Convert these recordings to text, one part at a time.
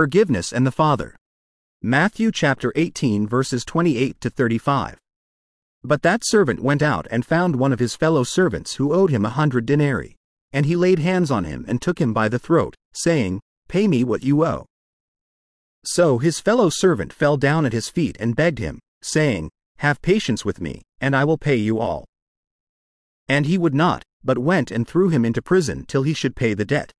Forgiveness and the Father. Matthew chapter 18 verses 28 to 35. But that servant went out and found one of his fellow servants who owed him 100 denarii. And he laid hands on him and took him by the throat, saying, Pay me what you owe. So his fellow servant fell down at his feet and begged him, saying, Have patience with me, and I will pay you all. And he would not, but went and threw him into prison till he should pay the debt.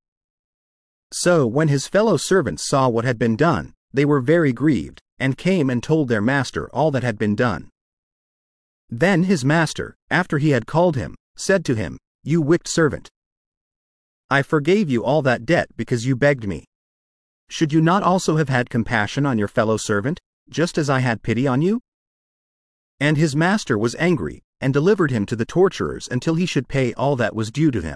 So when his fellow servants saw what had been done, they were very grieved, and came and told their master all that had been done. Then his master, after he had called him, said to him, You wicked servant! I forgave you all that debt because you begged me. Should you not also have had compassion on your fellow servant, just as I had pity on you? And his master was angry, and delivered him to the torturers until he should pay all that was due to him.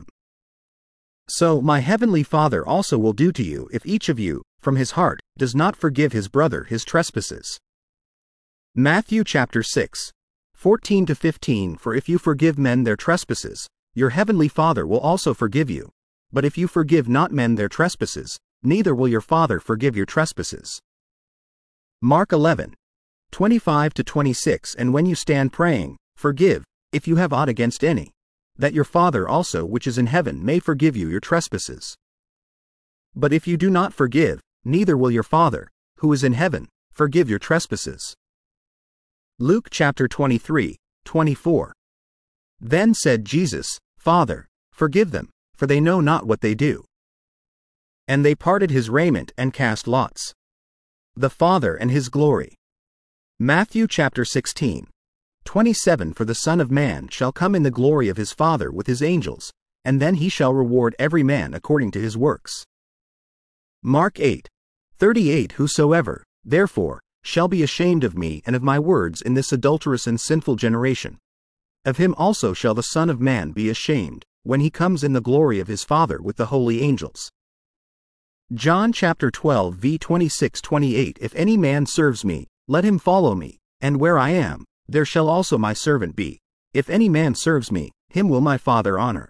So my heavenly Father also will do to you if each of you, from his heart, does not forgive his brother his trespasses. Matthew chapter 6, 14 to 15. For if you forgive men their trespasses, your heavenly Father will also forgive you. But if you forgive not men their trespasses, neither will your Father forgive your trespasses. Mark 11, 25 to 26. And when you stand praying, forgive, if you have aught against any, that your Father also which is in heaven may forgive you your trespasses. But if you do not forgive, neither will your Father, who is in heaven, forgive your trespasses. Luke chapter 23, 24. Then said Jesus, Father, forgive them, for they know not what they do. And they parted his raiment and cast lots. The Father and his glory. Matthew chapter 16, 27. For the Son of Man shall come in the glory of his Father with his angels, and then he shall reward every man according to his works. Mark 8, 38. Whosoever, therefore, shall be ashamed of me and of my words in this adulterous and sinful generation, of him also shall the Son of Man be ashamed, when he comes in the glory of his Father with the holy angels. John chapter 12 v 26-28. If any man serves me, let him follow me, and where I am, there shall also my servant be. If any man serves me, him will my Father honor.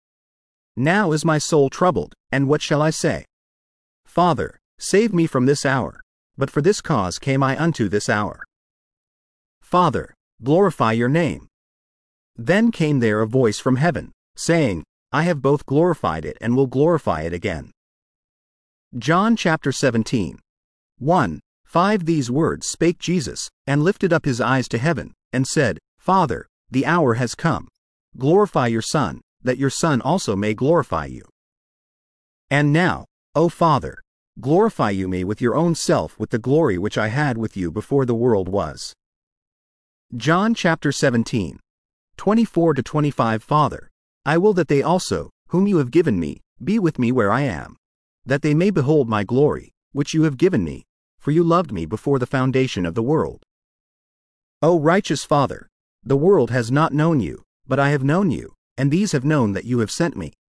Now is my soul troubled, and what shall I say? Father, save me from this hour. But for this cause came I unto this hour. Father, glorify your name. Then came there a voice from heaven, saying, I have both glorified it and will glorify it again. John chapter 17, 1, 5. These words spake Jesus, and lifted up his eyes to heaven, and said, Father, the hour has come. Glorify your Son, that your Son also may glorify you. And now, O Father, glorify you me with your own self with the glory which I had with you before the world was. John chapter 17, 24 to 25. Father, I will that they also, whom you have given me, be with me where I am, that they may behold my glory, which you have given me, for you loved me before the foundation of the world. O righteous Father, the world has not known you, but I have known you, and these have known that you have sent me.